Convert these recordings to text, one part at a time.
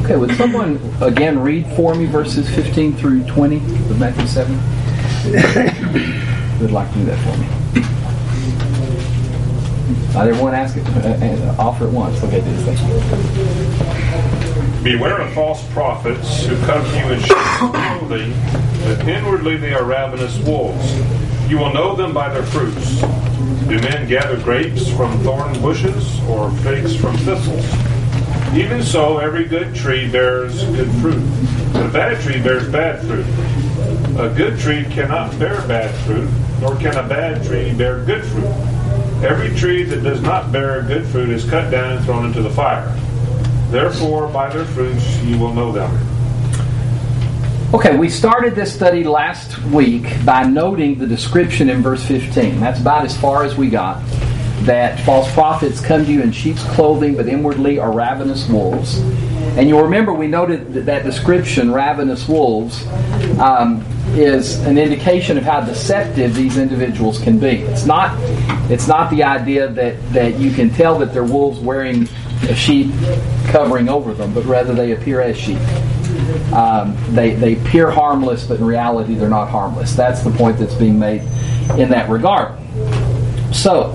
Okay, would someone again read for me verses 15 through 20 of Matthew 7? Who would like to do that for me? Not everyone ask it, offer at once. Okay, do this thing. Beware of false prophets who come to you in sheep's clothing, but inwardly they are ravenous wolves. You will know them by their fruits. Do men gather grapes from thorn bushes or figs from thistles? Even so, every good tree bears good fruit, but a bad tree bears bad fruit. A good tree cannot bear bad fruit, nor can a bad tree bear good fruit. Every tree that does not bear good fruit is cut down and thrown into the fire. Therefore, by their fruits you will know them. Okay, we started this study last week by noting the description in verse 15. That's about as far as we got. That false prophets come to you in sheep's clothing, but inwardly are ravenous wolves. And you'll remember we noted that description, ravenous wolves, is an indication of how deceptive these individuals can be. It's not the idea that you can tell that they're wolves wearing a sheep covering over them, but rather they appear as sheep. They appear harmless, but in reality they're not harmless. That's the point that's being made in that regard. So,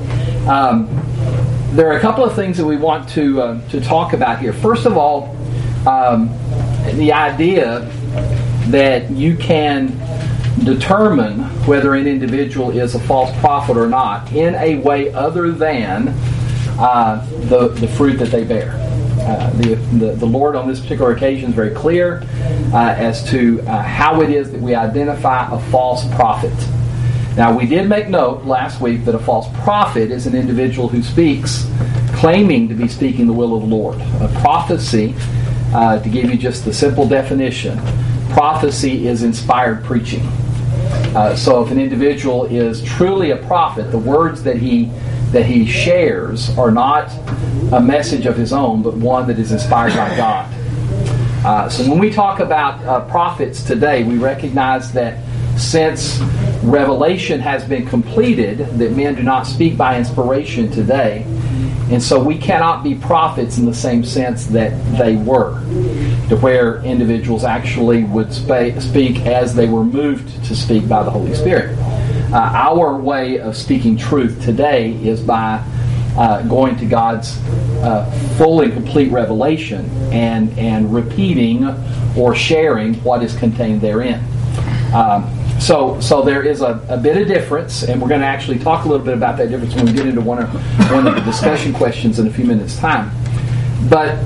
there are a couple of things that we want to talk about here. First of all, the idea that you can determine whether an individual is a false prophet or not in a way other than the fruit that they bear. The Lord on this particular occasion is very clear as to how it is that we identify a false prophet. Now, we did make note last week that a false prophet is an individual who speaks claiming to be speaking the will of the Lord. A prophecy, to give you just the simple definition, prophecy is inspired preaching. So if an individual is truly a prophet, the words that he shares are not a message of his own, but one that is inspired by God. So when we talk about prophets today, we recognize that since revelation has been completed, that men do not speak by inspiration today, and so we cannot be prophets in the same sense that they were, to where individuals actually would speak as they were moved to speak by the Holy Spirit. Our way of speaking truth today is by going to God's full and complete revelation and repeating or sharing what is contained therein. So there is a bit of difference, and we're going to actually talk a little bit about that difference when we get into one of the discussion questions in a few minutes' time. But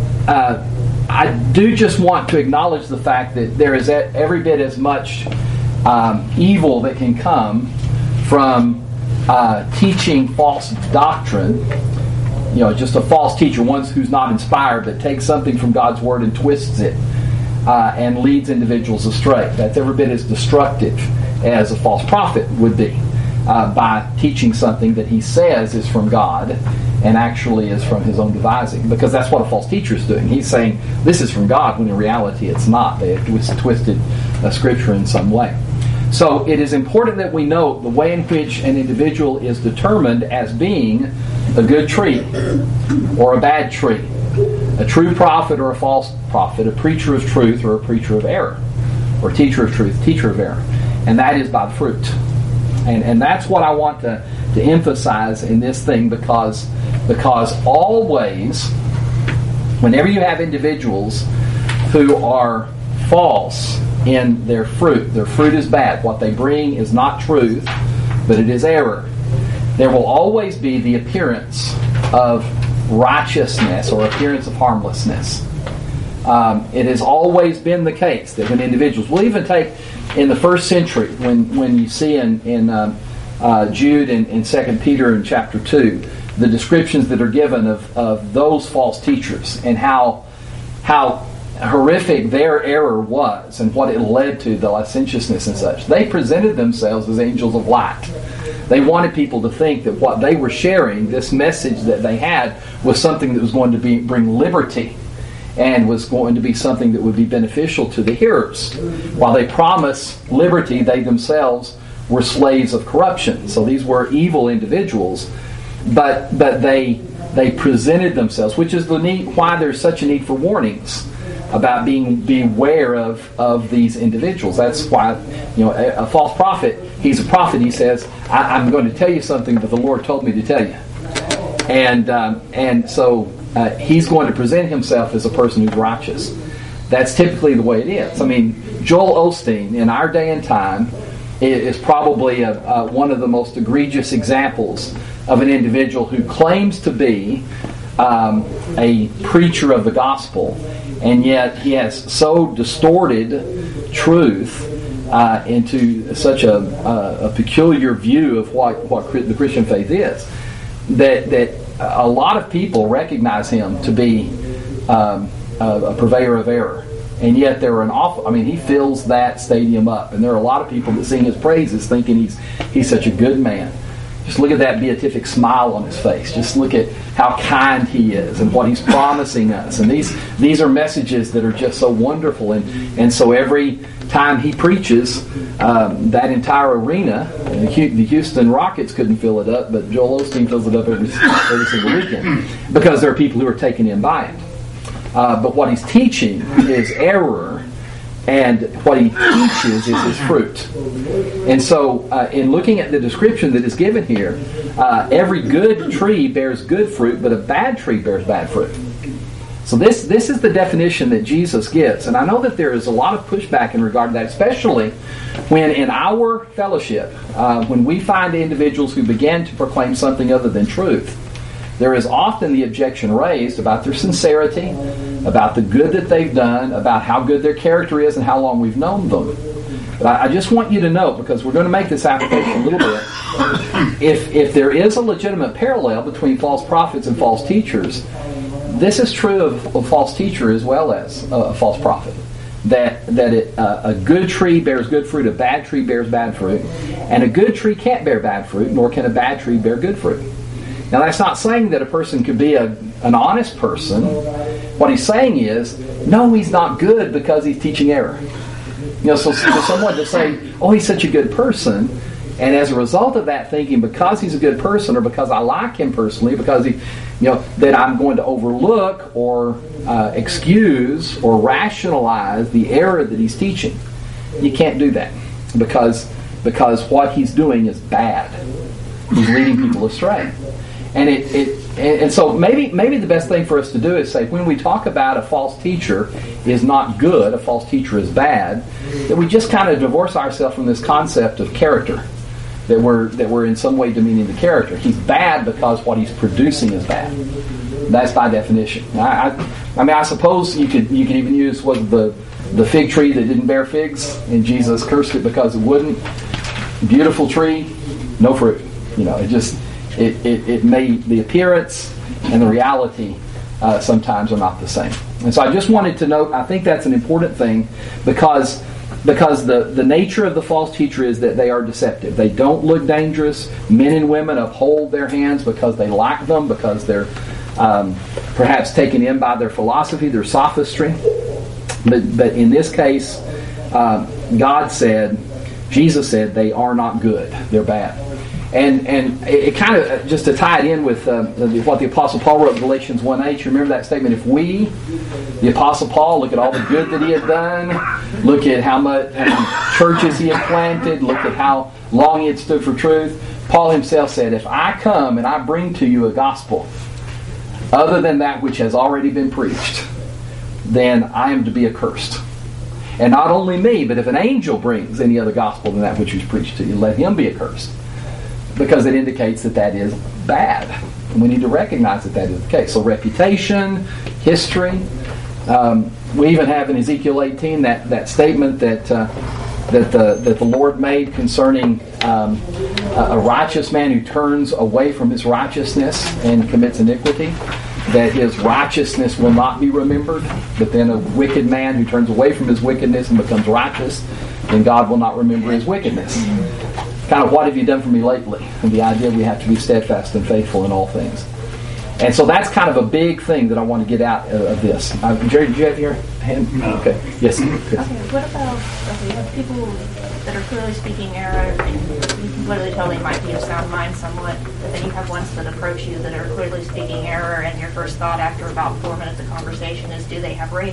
I do just want to acknowledge the fact that there is every bit as much evil that can come from teaching false doctrine. You know, just a false teacher, one who's not inspired, but takes something from God's Word and twists it and leads individuals astray. That's every bit as destructive as a false prophet would be by teaching something that he says is from God and actually is from his own devising, because that's what a false teacher is doing. He's saying this is from God when in reality it's not. They have twisted Scripture in some way. So it is important that we know the way in which an individual is determined as being a good tree or a bad tree, a true prophet or a false prophet, a preacher of truth or a preacher of error, or teacher of truth, teacher of error. And that is by the fruit. And that's what I want to emphasize in this thing, because always, whenever you have individuals who are false in their fruit is bad. What they bring is not truth, but it is error. There will always be the appearance of righteousness or appearance of harmlessness. It has always been the case that when individuals, we'll even take in the first century, when you see in Jude and 2 Peter in chapter 2, the descriptions that are given of those false teachers and how horrific their error was and what it led to, the licentiousness and such. They presented themselves as angels of light. They wanted people to think that what they were sharing, this message that they had, was something that was going to bring liberty and was going to be something that would be beneficial to the hearers. While they promised liberty, they themselves were slaves of corruption. So these were evil individuals, but they presented themselves, which is why there's such a need for warnings. about being beware of these individuals. That's why, a false prophet, he's a prophet. He says, I'm going to tell you something that the Lord told me to tell you. And so he's going to present himself as a person who's righteous. That's typically the way it is. I mean, Joel Osteen, in our day and time, is probably one of the most egregious examples of an individual who claims to be a preacher of the gospel, and yet he has so distorted truth into such a peculiar view of what the Christian faith is, that a lot of people recognize him to be a purveyor of error. And yet there are he fills that stadium up, and there are a lot of people that sing his praises thinking he's such a good man. Just look at that beatific smile on his face. Just look at how kind he is and what he's promising us. And these are messages that are just so wonderful. And so every time he preaches, that entire arena, the Houston Rockets couldn't fill it up, but Joel Osteen fills it up every single weekend because there are people who are taken in by it. But what he's teaching is error, and what he teaches is his fruit. And so, in looking at the description that is given here, every good tree bears good fruit, but a bad tree bears bad fruit. So this is the definition that Jesus gives. And I know that there is a lot of pushback in regard to that, especially when in our fellowship, when we find individuals who begin to proclaim something other than truth, there is often the objection raised about their sincerity, about the good that they've done, about how good their character is and how long we've known them. But I just want you to know, because we're going to make this application a little bit, if there is a legitimate parallel between false prophets and false teachers, this is true of a false teacher as well as a false prophet. That a good tree bears good fruit, a bad tree bears bad fruit, and a good tree can't bear bad fruit, nor can a bad tree bear good fruit. Now, that's not saying that a person could be an honest person. What he's saying is, no, he's not good because he's teaching error. So for someone to say, oh, he's such a good person, and as a result of that thinking, because he's a good person, or because I like him personally, because that I'm going to overlook or excuse or rationalize the error that he's teaching. You can't do that because what he's doing is bad. He's leading people astray. And so maybe the best thing for us to do is say, when we talk about a false teacher is not good, a false teacher is bad, that we just kind of divorce ourselves from this concept of character, that we're in some way demeaning the character. He's bad because what he's producing is bad. That's by definition. I suppose you could even use the fig tree that didn't bear figs, and Jesus cursed it because it wouldn't. Beautiful tree, no fruit. It made the appearance and the reality sometimes are not the same. And so I just wanted to note, I think that's an important thing because the nature of the false teacher is that they are deceptive. They don't look dangerous. Men and women uphold their hands because they like them, because they're perhaps taken in by their philosophy, their sophistry. But in this case, Jesus said they are not good. They're bad. And it kind of, just to tie it in with what the Apostle Paul wrote in Galatians 1:8, you remember that statement, if we, the Apostle Paul, look at all the good that he had done, look at how many churches he had planted, look at how long he had stood for truth, Paul himself said, if I come and I bring to you a gospel other than that which has already been preached, then I am to be accursed. And not only me, but if an angel brings any other gospel than that which was preached to you, let him be accursed. Because it indicates that is bad. And we need to recognize that is the case. So reputation, history. We even have in Ezekiel 18 that statement that the Lord made concerning a righteous man who turns away from his righteousness and commits iniquity, that his righteousness will not be remembered. But then a wicked man who turns away from his wickedness and becomes righteous, then God will not remember his wickedness. Kind of, what have you done for me lately? And the idea we have to be steadfast and faithful in all things. And so that's kind of a big thing that I want to get out of this. Jerry, did you have your hand? No. Okay. Yes. Okay. What about you have people that are clearly speaking error, and you can clearly tell they might be of sound mind somewhat, but then you have ones that approach you that are clearly speaking error, and your first thought after about 4 minutes of conversation is, do they have rabies?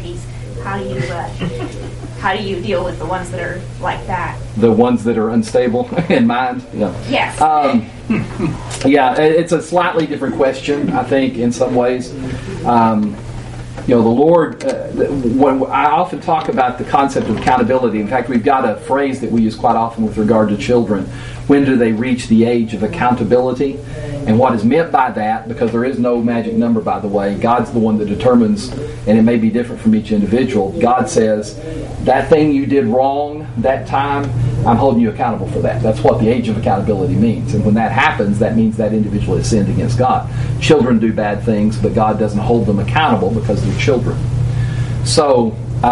how do you deal with the ones that are like that? The ones that are unstable in mind? Yeah. Yes. Yeah, it's a slightly different question, I think, in some ways. The Lord, when I often talk about the concept of accountability. In fact, we've got a phrase that we use quite often with regard to children. When do they reach the age of accountability? And what is meant by that, because there is no magic number, by the way, God's the one that determines, and it may be different from each individual. God says, that thing you did wrong that time, I'm holding you accountable for that. That's what the age of accountability means. And when that happens, that means that individual has sinned against God. Children do bad things, but God doesn't hold them accountable because they're children. So,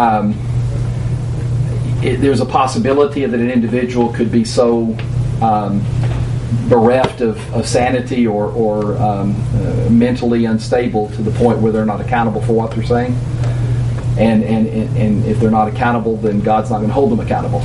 there's a possibility that an individual could be so bereft of sanity or mentally unstable to the point where they're not accountable for what they're saying. And if they're not accountable, then God's not going to hold them accountable.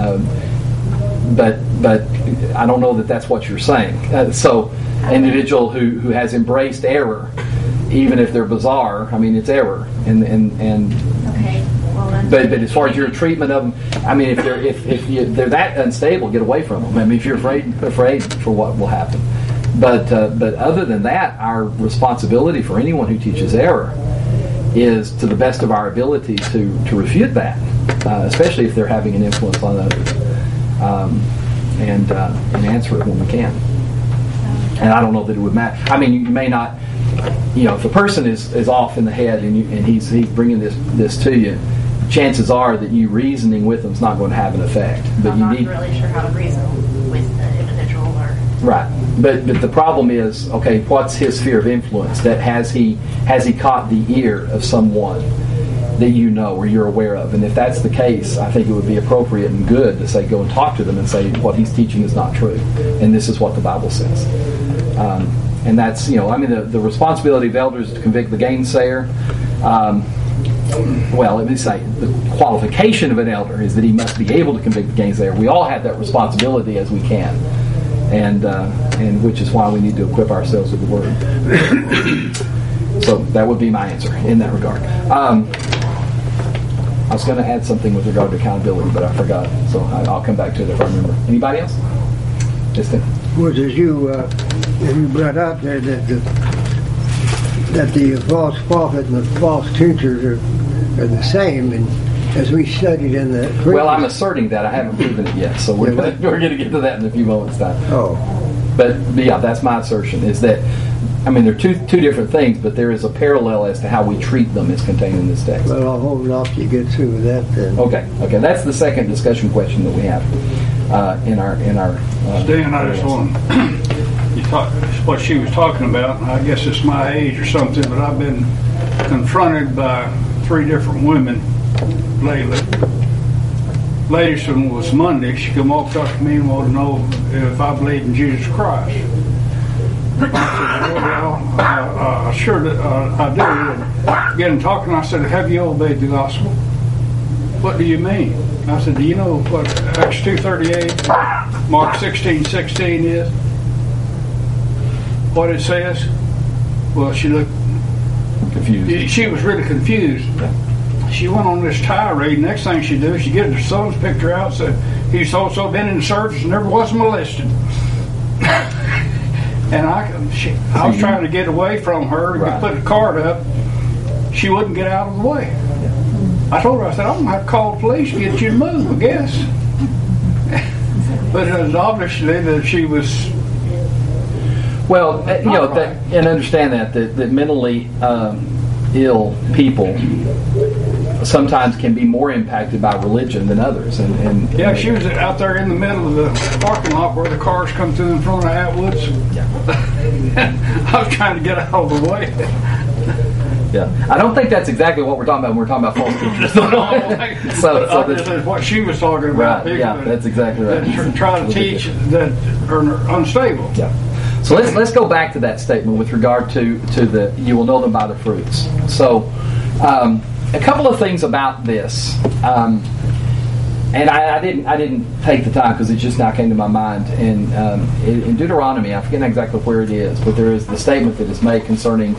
But I don't know that that's what you're saying. So, an individual who has embraced error, even if they're bizarre, I mean, it's error. And Okay. Well, then. But as far as your treatment of them, I mean, if they're that unstable, get away from them. I mean, if you're afraid for what will happen. But other than that, our responsibility for anyone who teaches error is to the best of our ability to refute that, especially if they're having an influence on others, and answer it when we can. And I don't know that it would matter. I mean, you may not, if the person is off in the head and he's bringing this to you, chances are that you reasoning with them is not going to have an effect. But I'm not really sure how to reason with the individual or. Right, but the problem is, okay, what's his sphere of influence? That has he caught the ear of someone that you know or you're aware of? And if that's the case, I think it would be appropriate and good to say, go and talk to them and say, what he's teaching is not true, and this is what the Bible says. And that's, the responsibility of elders is to convict the gainsayer. Well, let me say, the qualification of an elder is that he must be able to convict the gainsayer. We all have that responsibility as we can. And which is why we need to equip ourselves with the Word. So that would be my answer in that regard. I was going to add something with regard to accountability, but I forgot. So I'll come back to it if I remember. Anybody else? Yes, then. Well, as you brought out there that the false prophet and the false teachers are the same, and as we studied in the previous... Well, I'm asserting that. I haven't proven it yet, so we're going to get to that in a few moments' time. Oh. But yeah, that's my assertion, is that, they're two different things, but there is a parallel as to how we treat them as contained in this text. Well, I'll hold off till you get through with that then. Okay. That's the second discussion question that we have in our. Dan, I just want what she was talking about. I guess it's my age or something, but I've been confronted by 3 different women lately. Latest one was Monday. She come walk up to me and wanted to know if I believe in Jesus Christ. I said, well, sure I do. And getting talking, I said, have you obeyed the gospel? What do you mean? I said, do you know what Acts 2:38, Mark 16:16 is? What it says? Well, she looked confused. She was really confused. She went on this tirade. Next thing she did, she get her son's picture out, said he's also been in the service and never was molested. And I was trying to get away from her and put the card up. She wouldn't get out of the way. I told her, I said, I'm going to have to call the police to get you to move, I guess. But it was obviously that she was... Well, and understand that mentally ill people sometimes can be more impacted by religion than others. And she was out there in the middle of the parking lot where the cars come through in front of Atwood's. Yeah. I was trying to get out of the way. Yeah, I don't think that's exactly what we're talking about when we're talking about false teachers. so that's what she was talking about. Right, yeah, that's exactly right. That try to teach that are unstable. Yeah. So let's go back to that statement with regard to the you will know them by the fruits. So a couple of things about this, and I didn't take the time because it just now came to my mind. In Deuteronomy, I forget exactly where it is, but there is the statement that is made concerning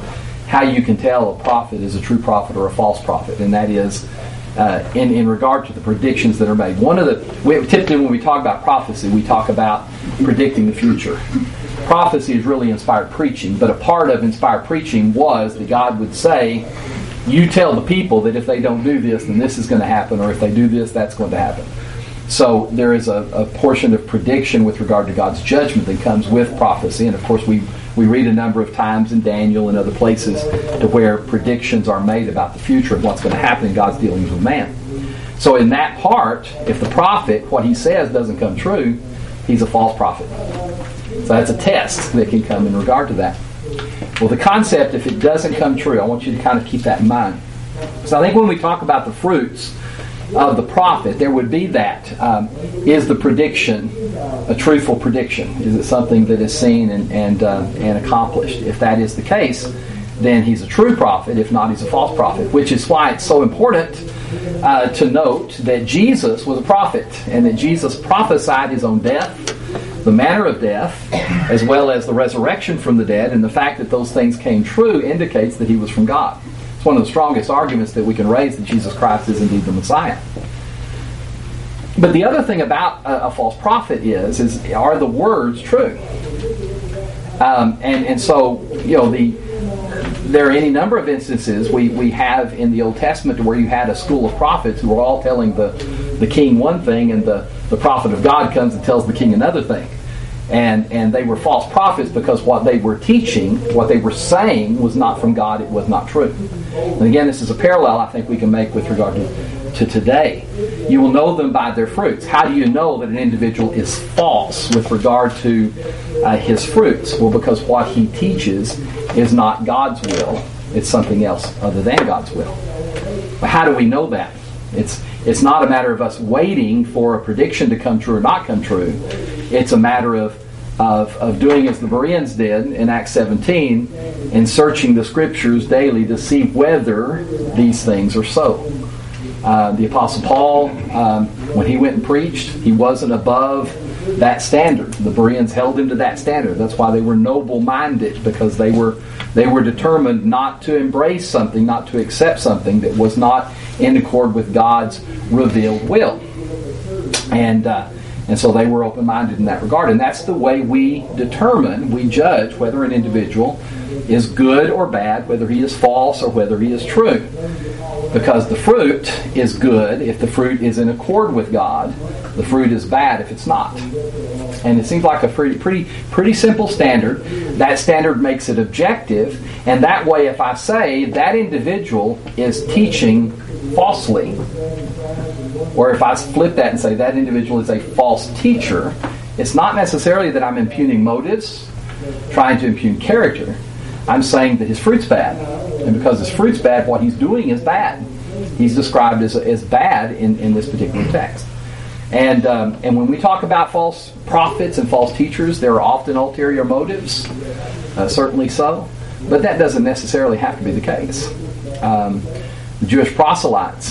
how you can tell a prophet is a true prophet or a false prophet, and that is in regard to the predictions that are made. Typically when we talk about prophecy, we talk about predicting the future. Prophecy is really inspired preaching, but a part of inspired preaching was that God would say, you tell the people that if they don't do this, then this is going to happen, or if they do this, that's going to happen. So there is a portion of prediction with regard to God's judgment that comes with prophecy, and of course we read a number of times in Daniel and other places to where predictions are made about the future of what's going to happen in God's dealings with man. So in that part, if the prophet, what he says doesn't come true, he's a false prophet. So that's a test that can come in regard to that. Well, the concept, if it doesn't come true, I want you to kind of keep that in mind. So I think when we talk about the fruits of the prophet, there would be that. Is the prediction a truthful prediction? Is it something that is seen and accomplished? If that is the case, then he's a true prophet. If not, he's a false prophet, which is why it's so important to note that Jesus was a prophet and that Jesus prophesied his own death, the manner of death, as well as the resurrection from the dead, and the fact that those things came true indicates that he was from God. It's one of the strongest arguments that we can raise that Jesus Christ is indeed the Messiah. But the other thing about a false prophet is are the words true? And so, there are any number of instances we have in the Old Testament where you had a school of prophets who were all telling the king one thing, and the prophet of God comes and tells the king another thing. And they were false prophets because what they were teaching, what they were saying, was not from God, it was not true. And again, this is a parallel I think we can make with regard to today. You will know them by their fruits. How do you know that an individual is false with regard to his fruits? Well, because what he teaches is not God's will. It's something else other than God's will. But how do we know that? It's not a matter of us waiting for a prediction to come true or not come true. It's a matter of doing as the Bereans did in Acts 17 and searching the Scriptures daily to see whether these things are so. The Apostle Paul, when he went and preached, he wasn't above that standard. The Bereans held him to that standard. That's why they were noble-minded, because they were determined not to embrace something, not to accept something that was not in accord with God's revealed will. And so they were open-minded in that regard. And that's the way we judge whether an individual is good or bad, whether he is false or whether he is true. Because the fruit is good if the fruit is in accord with God. The fruit is bad if it's not. And it seems like a pretty simple standard. That standard makes it objective. And that way, if I say that individual is teaching falsely, or if I flip that and say that individual is a false teacher, it's not necessarily that I'm impugning motives, trying to impugn character. I'm saying that his fruit's bad. And because his fruit's bad, what he's doing is bad. He's described as bad in this particular text. And when we talk about false prophets and false teachers, there are often ulterior motives, certainly so. But that doesn't necessarily have to be the case. The Jewish proselytes,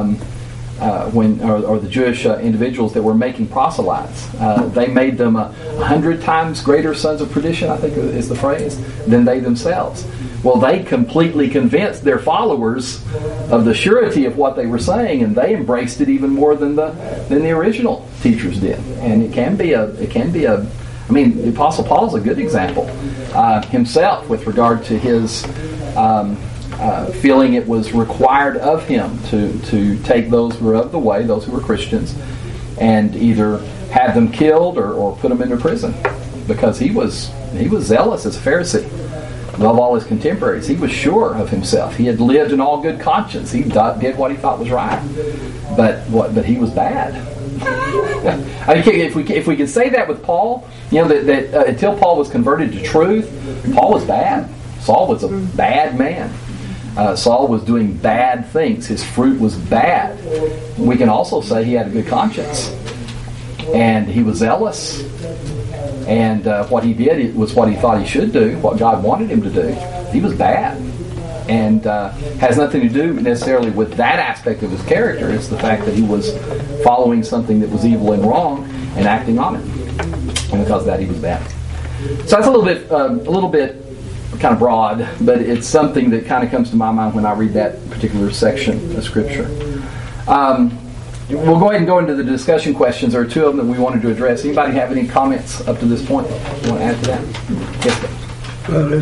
or the Jewish individuals that were making proselytes, they made them 100 times greater sons of perdition, I think is the phrase, than they themselves. Well, they completely convinced their followers of the surety of what they were saying, and they embraced it even more than the original teachers did. And it can be a. I mean, the Apostle Paul is a good example himself with regard to his feeling it was required of him to take those who were of the way, those who were Christians, and either have them killed or put them into prison, because he was zealous as a Pharisee. Above all his contemporaries, he was sure of himself. He had lived in all good conscience. He did what he thought was right, but he was bad. I mean, if we could say that with Paul, that until Paul was converted to truth, Paul was bad. Saul was a bad man. Saul was doing bad things. His fruit was bad. We can also say he had a good conscience, and he was zealous. And what he did was what he thought he should do, what God wanted him to do. He was bad. And has nothing to do necessarily with that aspect of his character. It's the fact that he was following something that was evil and wrong and acting on it. And because of that, he was bad. So that's a little bit kind of broad, but it's something that kind of comes to my mind when I read that particular section of Scripture. We'll go ahead and go into the discussion questions. There are two of them that we wanted to address. Anybody have any comments up to this point you want to add to that? Yes, sir. Well,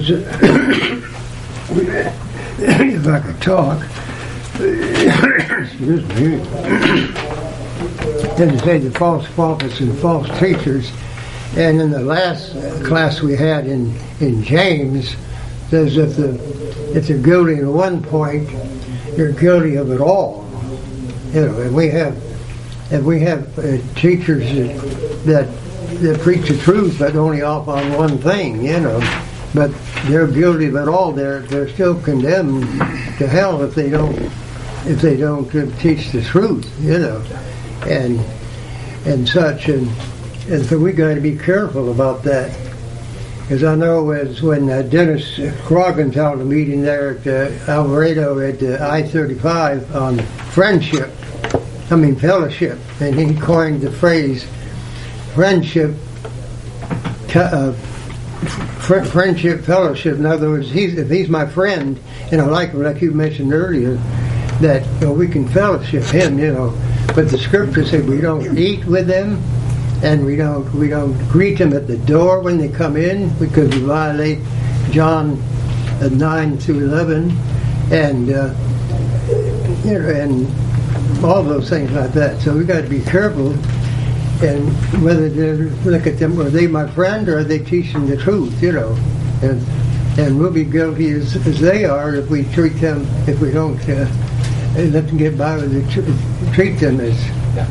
if I could talk, excuse me, then to say the false prophets and false teachers, and in the last class we had in James, says if they're guilty at one point, you're guilty of it all. You know, and we have teachers that preach the truth, but only off on one thing. You know, but they're guilty of it all. They're still condemned to hell if they don't teach the truth. You know, and such and so we got to be careful about that. Because I know as when Dennis Croggan held a meeting there at Alvarado at I-35 on fellowship, and he coined the phrase friendship fellowship. In other words, if he's my friend, and I like you mentioned earlier, that we can fellowship him, but the Scripture said we don't eat with them, and we don't greet them at the door when they come in, because we violate John 9-11, and and all those things like that. So we got to be careful, and whether they look at them, are they my friend or are they teaching the truth? And we'll be guilty as they are if we treat them, if we don't let them get by with it, treat them as.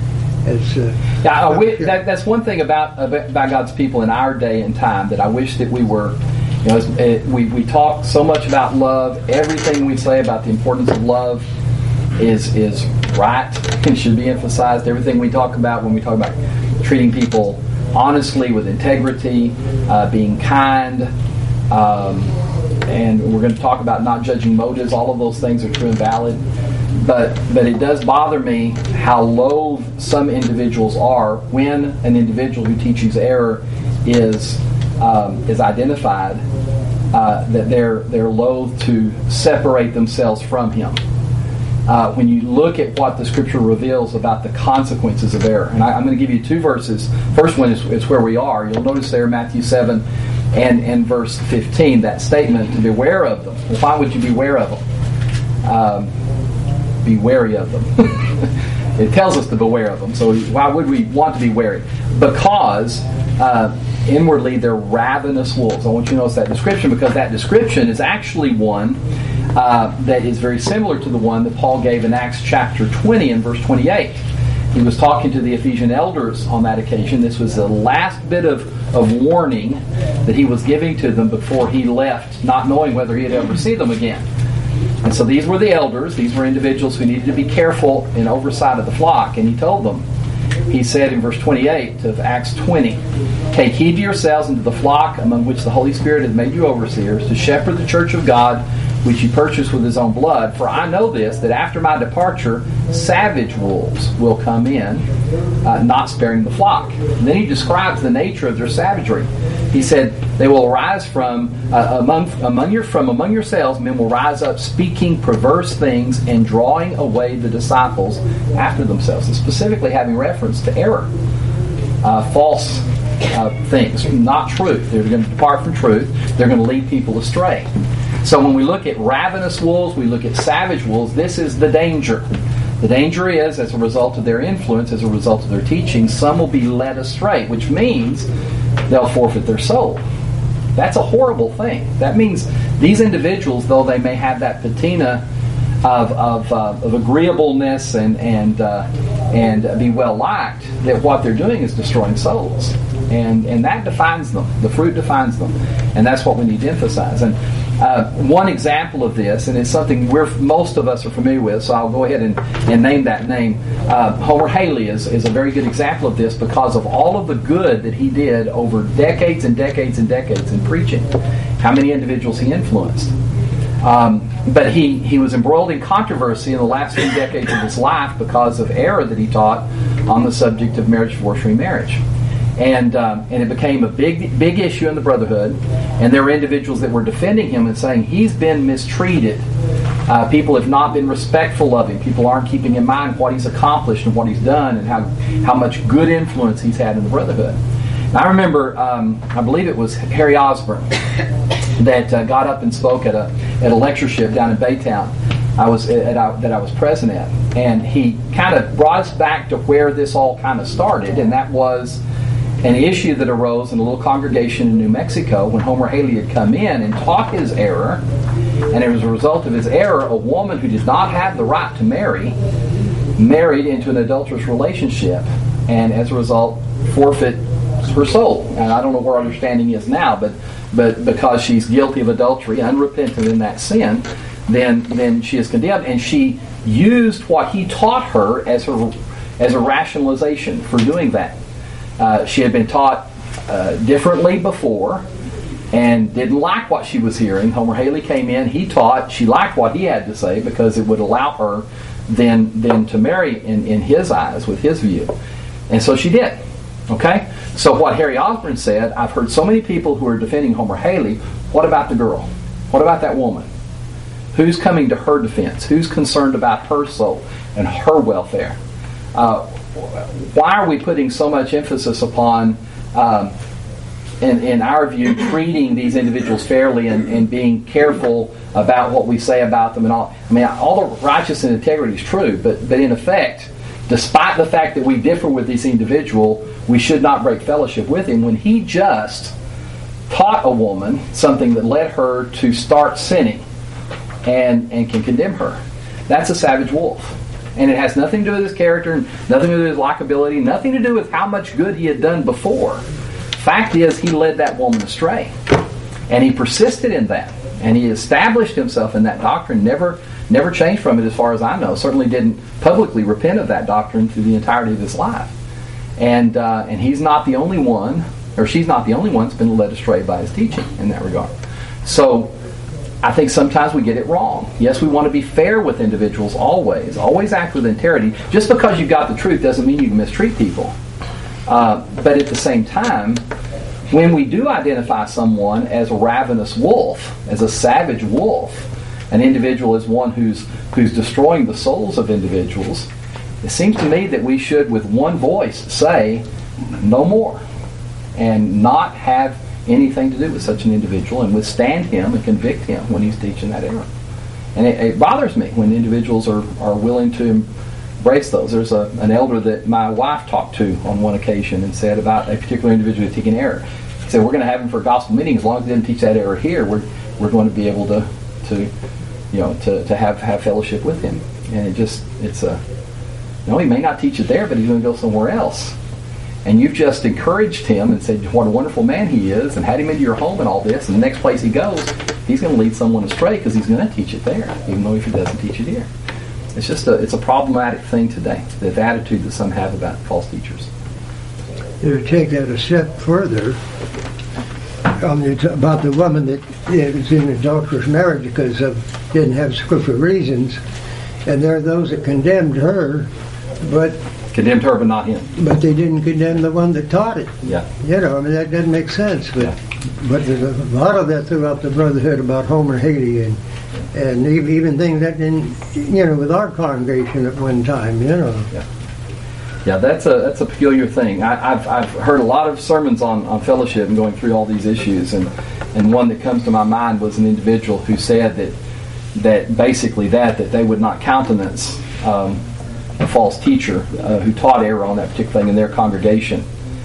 That's one thing about God's people in our day and time that I wish that we were. We talk so much about love. Everything we say about the importance of love is right and should be emphasized. Everything we talk about when we talk about treating people honestly, with integrity, being kind, and we're going to talk about not judging motives. All of those things are true and valid. But it does bother me how loath some individuals are when an individual who teaches error is identified, that they're loath to separate themselves from him. When you look at what the Scripture reveals about the consequences of error, and I'm going to give you two verses. First one is where we are. You'll notice there, Matthew 7 and verse 15, that statement to beware of them. Well, why would you beware of them? Be wary of them. It tells us to beware of them. So why would we want to be wary? Because inwardly they're ravenous wolves. I want you to notice that description, because that description is actually one that is very similar to the one that Paul gave in Acts chapter 20 and verse 28. He was talking to the Ephesian elders on that occasion. This was the last bit of warning that he was giving to them before he left, not knowing whether he'd ever see them again. And so these were the elders. These were individuals who needed to be careful in oversight of the flock. And he told them, he said in verse 28 of Acts 20, "Take heed to yourselves and to the flock among which the Holy Spirit has made you overseers, to shepherd the church of God, which he purchased with his own blood. For I know this, that after my departure, savage wolves will come in, not sparing the flock." And then he describes the nature of their savagery. He said, "They will arise from among yourselves, men will rise up speaking perverse things and drawing away the disciples after themselves." And specifically having reference to error, false things, not truth. They're going to depart from truth. They're going to lead people astray. So when we look at ravenous wolves, we look at savage wolves, this is the danger. The danger is, as a result of their influence, as a result of their teaching, some will be led astray, which means they'll forfeit their soul. That's a horrible thing. That means these individuals, though they may have that patina of agreeableness and be well liked, that what they're doing is destroying souls, and that defines them. The fruit defines them, and that's what we need to emphasize. And one example of this, and it's something most of us are familiar with, so I'll go ahead and name that name. Homer Haley is a very good example of this because of all of the good that he did over decades and decades and decades in preaching. How many individuals he influenced. But he was embroiled in controversy in the last few decades of his life because of error that he taught on the subject of marriage, divorce, remarriage. And it became a big issue in the Brotherhood, and there were individuals that were defending him and saying he's been mistreated. People have not been respectful of him. People aren't keeping in mind what he's accomplished and what he's done and how much good influence he's had in the Brotherhood. And I remember, I believe it was Harry Osborne that got up and spoke at a lectureship down in Baytown that I was present at, and he kind of brought us back to where this all kind of started, and that was an issue that arose in a little congregation in New Mexico when Homer Haley had come in and taught his error, and as a result of his error, a woman who did not have the right to marry married into an adulterous relationship, and as a result forfeit her soul. And I don't know where our understanding is now, but because she's guilty of adultery, unrepentant in that sin, then she is condemned, and she used what he taught her as a rationalization for doing that. She had been taught differently before and didn't like what she was hearing. Homer Haley came in, he taught, she liked what he had to say because it would allow her then to marry in his eyes, with his view. And so she did. Okay? So what Harry Osborne said, I've heard so many people who are defending Homer Haley, what about the girl? What about that woman? Who's coming to her defense? Who's concerned about her soul and her welfare? Why are we putting so much emphasis upon, in our view, treating these individuals fairly and being careful about what we say about them and all? I mean, all the righteousness and integrity is true, but in effect, despite the fact that we differ with this individual, we should not break fellowship with him when he just taught a woman something that led her to start sinning and can condemn her. That's a savage wolf. And it has nothing to do with his character, nothing to do with his likability, nothing to do with how much good he had done before. Fact is, he led that woman astray. And he persisted in that. And he established himself in that doctrine, never changed from it as far as I know. Certainly didn't publicly repent of that doctrine through the entirety of his life. And he's not the only one, or she's not the only one that's been led astray by his teaching in that regard. So I think sometimes we get it wrong. Yes, we want to be fair with individuals always act with integrity. Just because you've got the truth doesn't mean you can mistreat people. But at the same time, when we do identify someone as a ravenous wolf, as a savage wolf, an individual as one who's destroying the souls of individuals, it seems to me that we should, with one voice, say no more and not have anything to do with such an individual and withstand him and convict him when he's teaching that error. And it bothers me when individuals are willing to embrace those. There's an elder that my wife talked to on one occasion and said about a particular individual taking error. He said, we're going to have him for a gospel meeting. As long as he didn't teach that error here, we're going to be able to have fellowship with him. And he may not teach it there, but he's going to go somewhere else. And you've just encouraged him and said what a wonderful man he is and had him into your home and all this, and the next place he goes, he's going to lead someone astray because he's going to teach it there, even though if he doesn't teach it here. It's a problematic thing today, the attitude that some have about false teachers. To take that a step further, about the woman that was in adulterous marriage because didn't have scriptural reasons, and there are those that condemned her, but not him. But they didn't condemn the one that taught it. Yeah. That doesn't make sense. But there's a lot of that throughout the Brotherhood about Homer Haley and even things that didn't, with our congregation at one time, Yeah, that's a peculiar thing. I've heard a lot of sermons on fellowship and going through all these issues, and one that comes to my mind was an individual who said that basically that they would not countenance a false teacher who taught error on that particular thing in their congregation.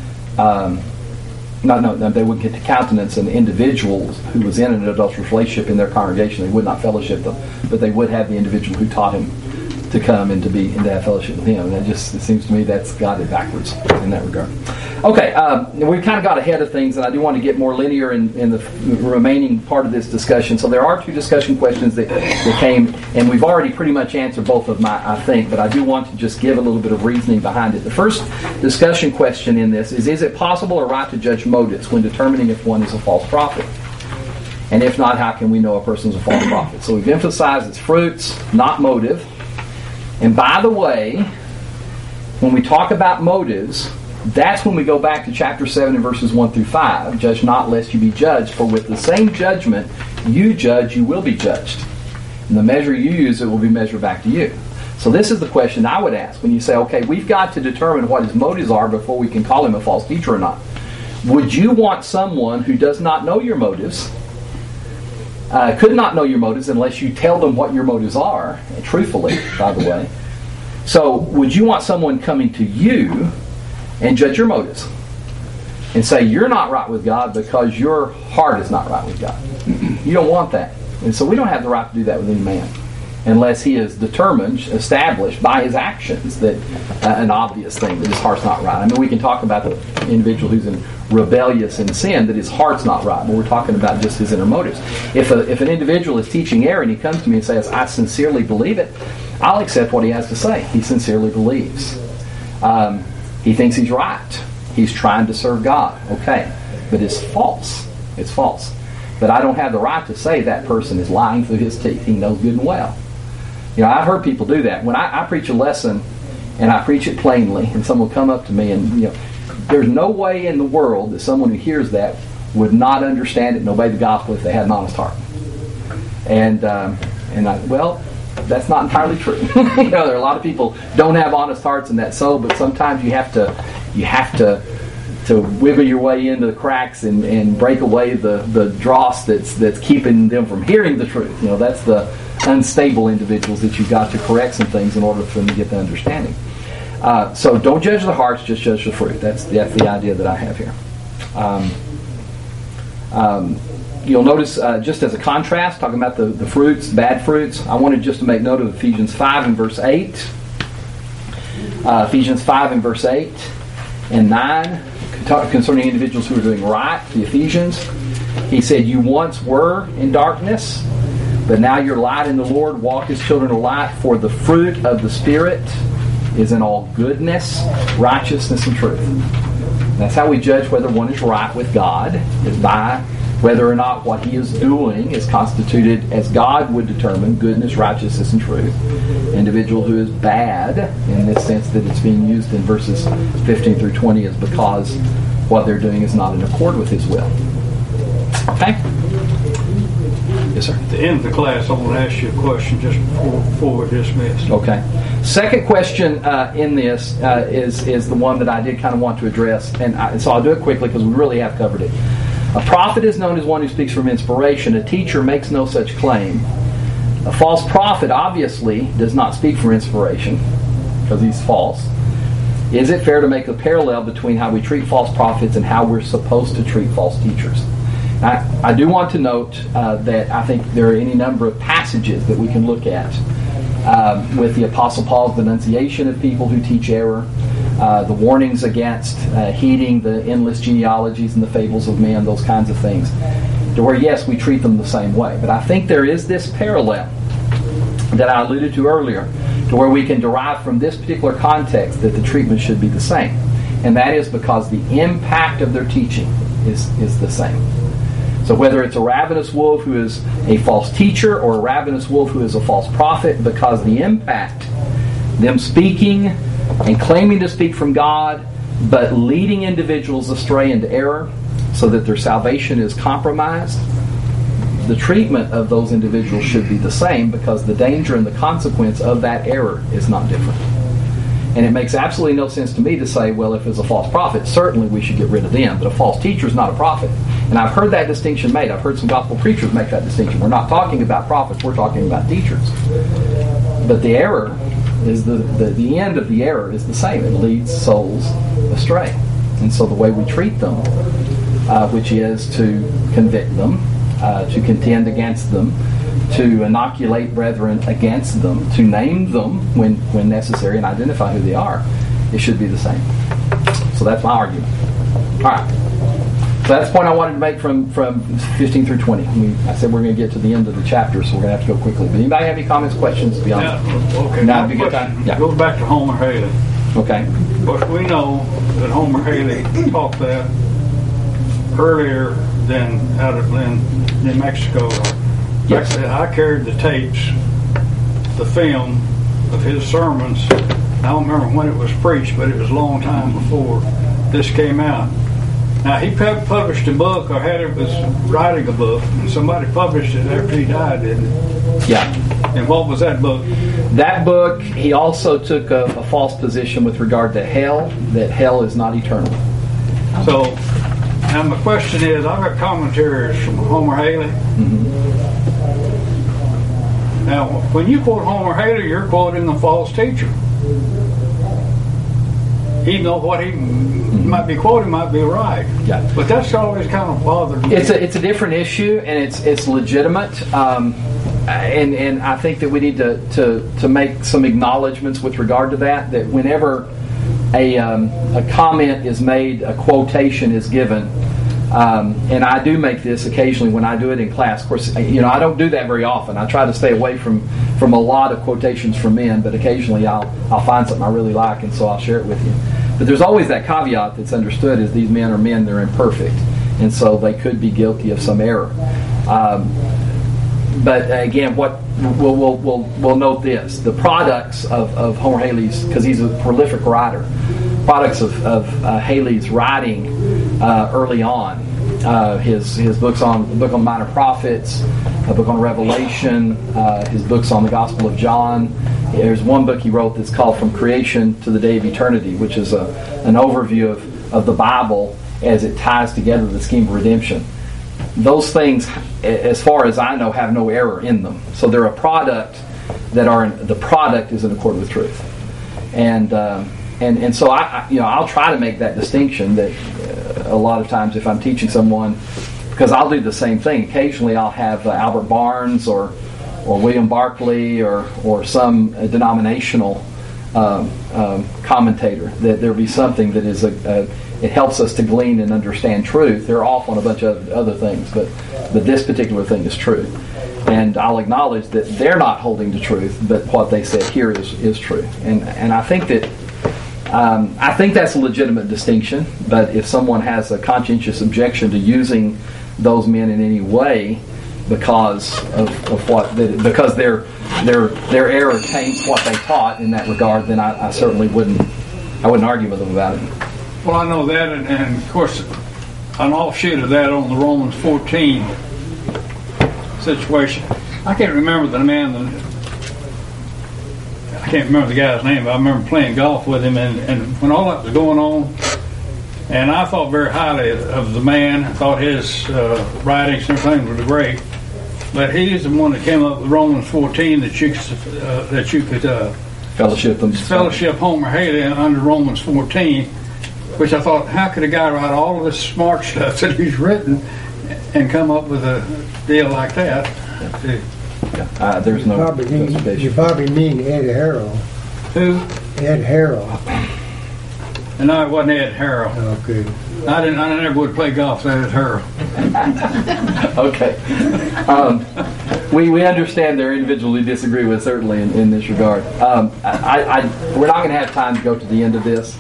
They wouldn't get to countenance an individual who was in an adulterous relationship in their congregation. They would not fellowship them, but they would have the individual who taught him to come and to have fellowship with him. And it seems to me that's got it backwards in that regard. Okay, we kind of got ahead of things, and I do want to get more linear in the remaining part of this discussion. So there are two discussion questions that came, and we've already pretty much answered both of them, I think, but I do want to just give a little bit of reasoning behind it. The first discussion question in this is it possible or right to judge motives when determining if one is a false prophet? And if not, how can we know a person is a false prophet? So we've emphasized it's fruits, not motive. And by the way, when we talk about motives, That's when we go back to chapter 7 and verses 1 through 5. Judge not lest you be judged, for with the same judgment you judge, you will be judged. And the measure you use, it will be measured back to you. So this is the question I would ask when you say, okay, we've got to determine what his motives are before we can call him a false teacher or not. Would you want someone who does not know your motives, could not know your motives unless you tell them what your motives are, truthfully, by the way. So would you want someone coming to you and judge your motives and say you're not right with God because your heart is not right with God? You don't want that. And so we don't have the right to do that with any man unless he is determined, established by his actions that an obvious thing that his heart's not right. I mean, we can talk about the individual who's in rebellious in sin, that his heart's not right, but we're talking about just his inner motives. If an individual is teaching error and he comes to me and says, I sincerely believe it, I'll accept what he has to say. He sincerely believes. He thinks he's right. He's trying to serve God. Okay. But it's false. It's false. But I don't have the right to say that person is lying through his teeth. He knows good and well. I've heard people do that. When I preach a lesson and I preach it plainly, and someone will come up to me and, there's no way in the world that someone who hears that would not understand it and obey the gospel if they had an honest heart. Well, that's not entirely true. There are a lot of people don't have honest hearts and that's so, but sometimes you have to wiggle your way into the cracks and break away the dross that's keeping them from hearing the truth. That's the unstable individuals that you've got to correct some things in order for them to get the understanding. So don't judge the hearts, just judge the fruit. That's the idea that I have here. You'll notice, just as a contrast, talking about the fruits, bad fruits, I wanted just to make note of Ephesians 5 and verse 8. Ephesians 5 and verse 8 and 9, concerning individuals who are doing right, the Ephesians. He said, you once were in darkness, but now you're light in the Lord. Walk as children of light, for the fruit of the Spirit is in all goodness, righteousness, and truth. That's how we judge whether one is right with God, is by whether or not what he is doing is constituted as God would determine goodness, righteousness, and truth. Individual who is bad, in this sense that it's being used in verses 15 through 20, is because what they're doing is not in accord with his will. Okay? Yes, sir. At the end of the class, I want to ask you a question just before we're dismissed. Okay. Second question in this is the one that I did kind of want to address, and so I'll do it quickly because we really have covered it. A prophet is known as one who speaks from inspiration. A teacher makes no such claim. A false prophet obviously does not speak from inspiration because he's false. Is it fair to make a parallel between how we treat false prophets and how we're supposed to treat false teachers? I do want to note that I think there are any number of passages that we can look at with the Apostle Paul's denunciation of people who teach error, the warnings against heeding the endless genealogies and the fables of men, those kinds of things, to where, yes, we treat them the same way. But I think there is this parallel that I alluded to earlier, to where we can derive from this particular context that the treatment should be the same. And that is because the impact of their teaching is the same. So whether it's a ravenous wolf who is a false teacher or a ravenous wolf who is a false prophet, because the impact, them speaking and claiming to speak from God, but leading individuals astray into error so that their salvation is compromised, the treatment of those individuals should be the same, because the danger and the consequence of that error is not different. And it makes absolutely no sense to me to say, well, if it's a false prophet, certainly we should get rid of them. But a false teacher is not a prophet. And I've heard that distinction made. I've heard some gospel preachers make that distinction. We're not talking about prophets, we're talking about teachers. But the error is the end of the error is the same. It leads souls astray. And so the way we treat them, which is to convict them, to contend against them, to inoculate brethren against them, to name them when necessary and identify who they are, it should be the same. So that's my argument. All right. So that's the point I wanted to make from 15 through 20. I said we're going to get to the end of the chapter, so we're going to have to go quickly. But anybody have any comments, questions beyond that? Okay. Now, be a good time. Yeah. Go back to Homer Haley. Okay. Of course, we know that Homer Haley taught that earlier than out of New Mexico. Yes. I carried the tapes, the film of his sermons. I don't remember when it was preached, but it was a long time before this came out. Now, he published a book, or was writing a book, and somebody published it after he died, didn't it? Yeah. And what was that book? That book, he also took a false position with regard to hell, that hell is not eternal. So, now my question is, I've got commentaries from Homer Haley. Mm-hmm. Now, when you quote Homer Haley, you're quoting a false teacher. Even though what he might be quoting might be right. Yeah. But that's always kind of bothered me. It's a different issue, and it's legitimate. And I think that we need to make some acknowledgments with regard to that. That whenever a comment is made, a quotation is given, and I do make this occasionally when I do it in class. Of course, I don't do that very often. I try to stay away from a lot of quotations from men, but occasionally I'll find something I really like, and so I'll share it with you. But there's always that caveat that's understood: is these men are men, they're imperfect, and so they could be guilty of some error. But again, what we'll note this: the products of Homer Haley's, because he's a prolific writer, products of Haley's writing early on, his books on the book on Minor Prophets, a book on Revelation, his books on the Gospel of John. There's one book he wrote that's called From Creation to the Day of Eternity, which is an overview of the Bible as it ties together the scheme of redemption. Those things, as far as I know, have no error in them. So they're a product the product is in accord with truth. And so I'll try to make that distinction that a lot of times if I'm teaching someone, because I'll do the same thing. Occasionally I'll have Albert Barnes or William Barclay or some denominational commentator, that there be something that is it helps us to glean and understand truth. They're off on a bunch of other things, but this particular thing is true. And I'll acknowledge that they're not holding to truth, but what they said here is true. And I think that I think that's a legitimate distinction. But if someone has a conscientious objection to using those men in any way because because their error taints what they taught in that regard, then I certainly wouldn't argue with them about it. Well, I know that, and of course, an offshoot of that on the Romans 14 situation. I can't remember the guy's name, but I remember playing golf with him, and when all that was going on, and I thought very highly of the man. I thought his writings and everything were great, but he's the one that came up with Romans 14 that you could fellowship Homer Haley under Romans 14. Which I thought, how could a guy write all of this smart stuff that he's written and come up with a deal like that? There's no justification. You probably mean Ed Harrell. Who? Ed Harrell. And no, it wasn't Ed Harrell. Okay. I never would play golf with Ed Harrell. Okay. We understand there are individuals we disagree with, certainly, in this regard. We're not going to have time to go to the end of this.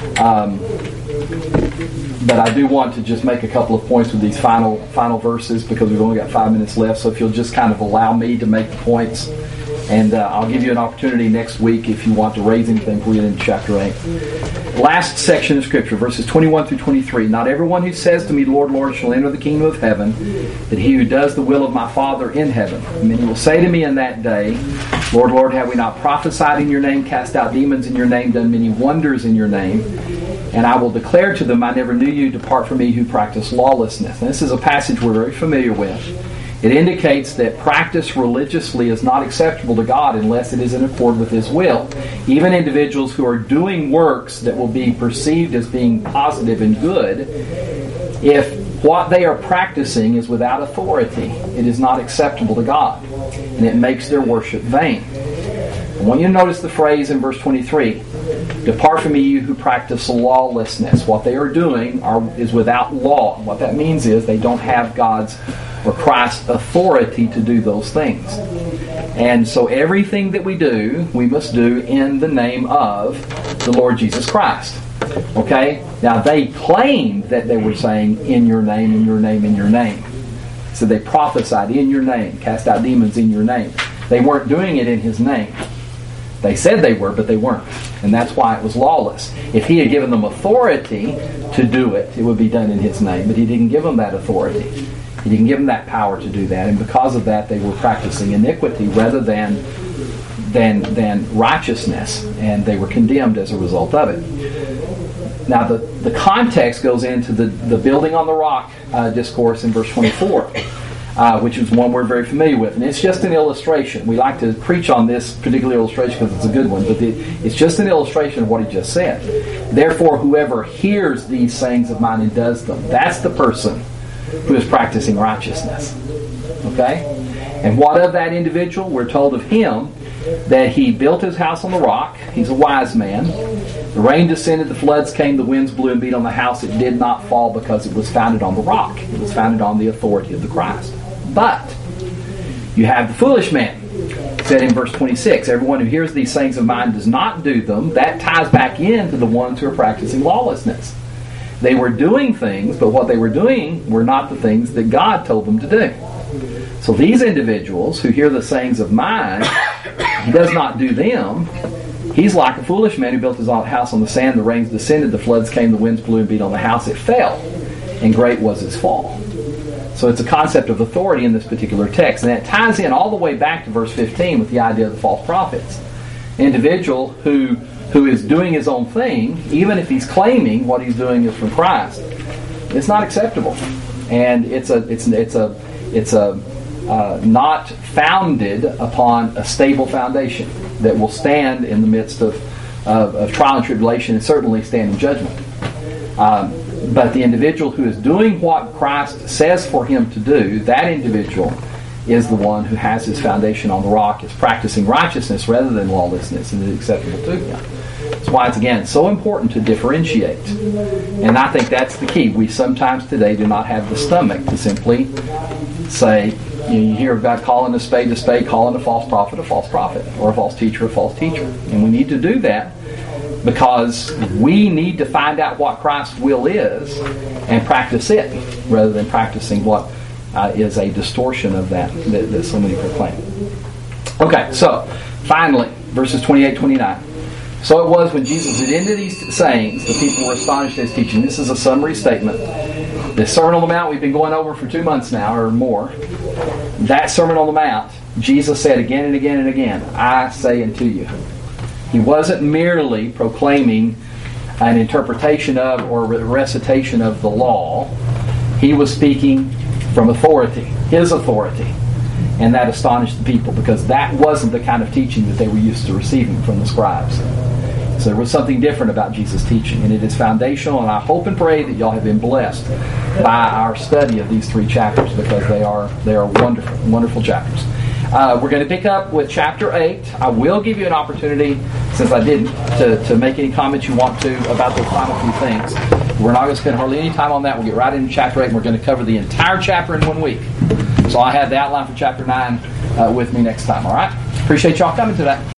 But I do want to just make a couple of points with these final verses, because we've only got 5 minutes left. So if you'll just kind of allow me to make the points, and I'll give you an opportunity next week if you want to raise anything before we get into chapter 8. Last section of Scripture, verses 21 through 23. Not everyone who says to me, Lord, Lord, shall enter the kingdom of heaven, but he who does the will of my Father in heaven. And then he will say to me in that day, Lord, Lord, have we not prophesied in your name, cast out demons in your name, done many wonders in your name? And I will declare to them, I never knew you, depart from me who practice lawlessness. And this is a passage we're very familiar with. It indicates that practice religiously is not acceptable to God unless it is in accord with His will. Even individuals who are doing works that will be perceived as being positive and good, if what they are practicing is without authority, it is not acceptable to God, and it makes their worship vain. I want you to notice the phrase in verse 23, depart from me, you who practice lawlessness. What they are doing is without law. What that means is they don't have God's or Christ's authority to do those things. And so everything that we do, we must do in the name of the Lord Jesus Christ. Okay? Now they claimed that they were saying, in your name, in your name, in your name. So they prophesied in your name, cast out demons in your name. They weren't doing it in His name. They said they were, but they weren't. And that's why it was lawless. If he had given them authority to do it, it would be done in his name. But he didn't give them that authority. He didn't give them that power to do that. And because of that, they were practicing iniquity rather than righteousness. And they were condemned as a result of it. Now, the context goes into the building on the rock discourse in verse 24. Which is one we're very familiar with. And it's just an illustration. We like to preach on this particular illustration because it's a good one, but it's just an illustration of what he just said. Therefore, whoever hears these sayings of mine and does them, that's the person who is practicing righteousness. Okay? And what of that individual? We're told of him that he built his house on the rock. He's a wise man. The rain descended, the floods came, the winds blew and beat on the house. It did not fall because it was founded on the rock. It was founded on the authority of the Christ. But you have the foolish man, said in verse 26, everyone who hears these sayings of mine does not do them. That ties back into the ones who are practicing lawlessness. They were doing things, but what they were doing were not the things that God told them to do. So these individuals who hear the sayings of mine, he does not do them. He's like a foolish man who built his house on the sand. The rains descended, the floods came, the winds blew and beat on the house. It fell, and great was its fall. So it's a concept of authority in this particular text. And it ties in all the way back to verse 15 with the idea of the false prophets. An individual who is doing his own thing, even if he's claiming what he's doing is from Christ, it's not acceptable. And it's not founded upon a stable foundation that will stand in the midst of trial and tribulation and certainly stand in judgment. But the individual who is doing what Christ says for him to do, that individual is the one who has his foundation on the rock, is practicing righteousness rather than lawlessness, and is acceptable to him. That's why it's, again, so important to differentiate. And I think that's the key. We sometimes today do not have the stomach to simply say, you hear about calling a spade, calling a false prophet, or a false teacher, a false teacher. And we need to do that because we need to find out what Christ's will is and practice it rather than practicing what is a distortion of that so many proclaim. Okay, so finally, verses 28, 29. So it was when Jesus had ended these sayings, the people were astonished at his teaching. This is a summary statement. The Sermon on the Mount we've been going over for 2 months now or more. That Sermon on the Mount, Jesus said again and again and again, I say unto you. He wasn't merely proclaiming an interpretation of or recitation of the law. He was speaking from authority, his authority. And that astonished the people because that wasn't the kind of teaching that they were used to receiving from the scribes. So there was something different about Jesus' teaching, and it is foundational, and I hope and pray that y'all have been blessed by our study of these 3 chapters because they are wonderful, wonderful chapters. We're going to pick up with chapter 8. I will give you an opportunity, since I didn't, to make any comments you want to about those final few things. We're not going to spend hardly any time on that. We'll get right into chapter 8, and we're going to cover the entire chapter in 1 week. So I have the outline for chapter 9 with me next time, all right? Appreciate y'all coming to that.